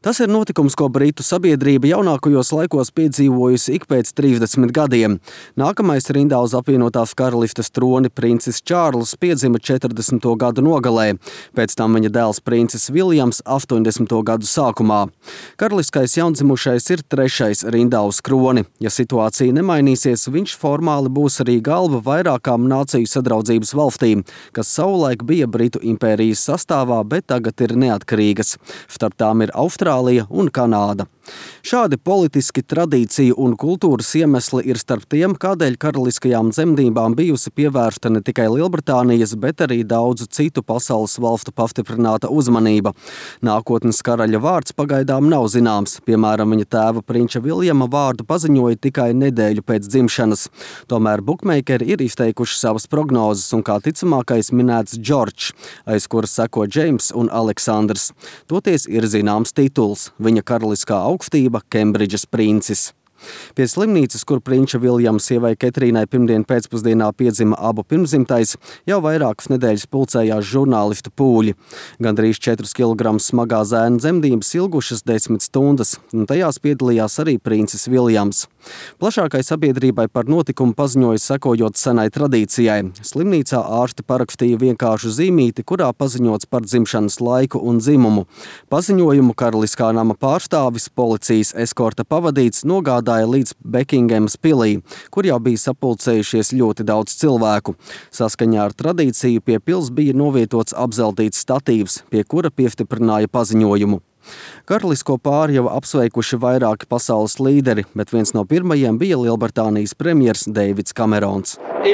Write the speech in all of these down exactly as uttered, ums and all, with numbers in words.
Tas ir notikums, ko britu sabiedrība jaunākajos laikos piedzīvojusi ik pēc trīsdesmit gadiem. Nākamais rindā uz apvienotās karalistes troni princis Čārls piedzima četrdesmito gadu nogalē, pēc tam viņa dēls princis Viljams astoņdesmito gadu sākumā. Karaliskais jaundzimušais ir trešais rindā uz kroni. Ja situācija nemainīsies, viņš formāli būs arī galva vairākām nāciju sadraudzības valstīm, kas savulaik bija Britu impērijas sastāvā, bet tagad ir neatkarīgas. Starp tām ir Austrālija un Kanāda. Šādi politiski tradīciju un kultūras iemesli ir starp tiem, kādēļ karaliskajām dzemdībām bijusi pievērsta ne tikai Lielbritānijas, bet arī daudzu citu pasaules valstu pastiprināta uzmanība. Nākotnes karaļa vārds pagaidām nav zināms. Piemēram, viņa tēva prinča Viljama vārdu paziņoja tikai nedēļu pēc dzimšanas. Tomēr bukmeikeri ir izteikuši savas prognozes un kā ticamākais minēts Džordžs, aiz kura seko Džeims un Aleksandrs. Toties ir zināms tituls – viņa karaliskā augstība Kembridžas princis. Pie slimnīcas, kur prinča Viljama sievai Ketrīnai pirmdien pēcpusdienā piedzima abu pirmzimtais, jau vairākas nedēļas pulcējās žurnālistu pūļi. Gandrīz četrus kilogramus smagā zēna dzemdības ilgušas desmit stundas, un tajās piedalījās arī princis Viljams. Plašākai sabiedrībai par notikumu paziņoja sekojot senai tradīcijai. Slimnīcā ārsti parakstīja vienkāršu zīmīti, kurā paziņots par dzimšanas laiku un dzimumu. Paziņojumu karaliskā nama pārstāvis, policijas eskorta pavadīts, nogādāja līdz Bekingemas pilī, kur jau bija sapulcējušies ļoti daudz cilvēku. Saskaņā ar tradīciju pie pils bija novietots apzeltīts statīvs, pie kura piestiprināja paziņojumu. Karalisko pāri jau apsveikuši vairāki pasaules līderi, bet viens no pirmajiem bija Lielbritānijas premjers Deivids Kamerons.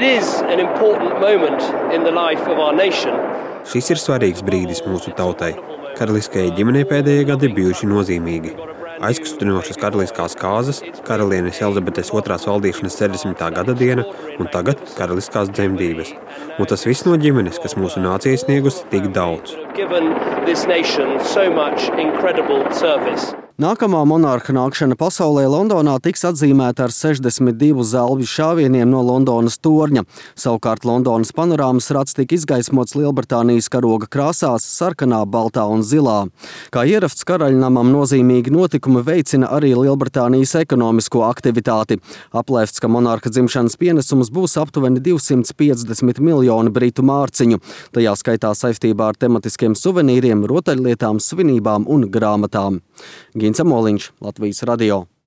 Šis ir svarīgs brīdis mūsu tautai. Karaliskajai ģimenei pēdējie gadi bijuši nozīmīgi. Aizkustinošas karaliskās kāzas, karalienes Elizabetes otrās valdīšanas sešdesmitā gada diena un tagad karaliskās dzemdības. Un tas viss no ģimenes, kas mūsu nācijai sniegusi tik daudz. Nākamā monarha nākšana pasaulē Londonā tiks atzīmēta ar sešdesmit divu zelvju šāvieniem no Londonas torņa. Savukārt Londonas panorāmas rats tika izgaismots Lielbritānijas karoga krāsās – sarkanā, baltā un zilā. Kā ierasts karaļnamam nozīmīgi notikumi veicina arī Lielbritānijas ekonomisko aktivitāti. Aplēsts, ka monarha dzimšanas pienesums būs aptuveni divsimt piecdesmit miljoni britu mārciņu. Tajā skaitā saistībā ar tematiskiem suvenīriem, rotaļlietām, svinībām un grāmatām. Gins Amoliņš, Latvijas radio.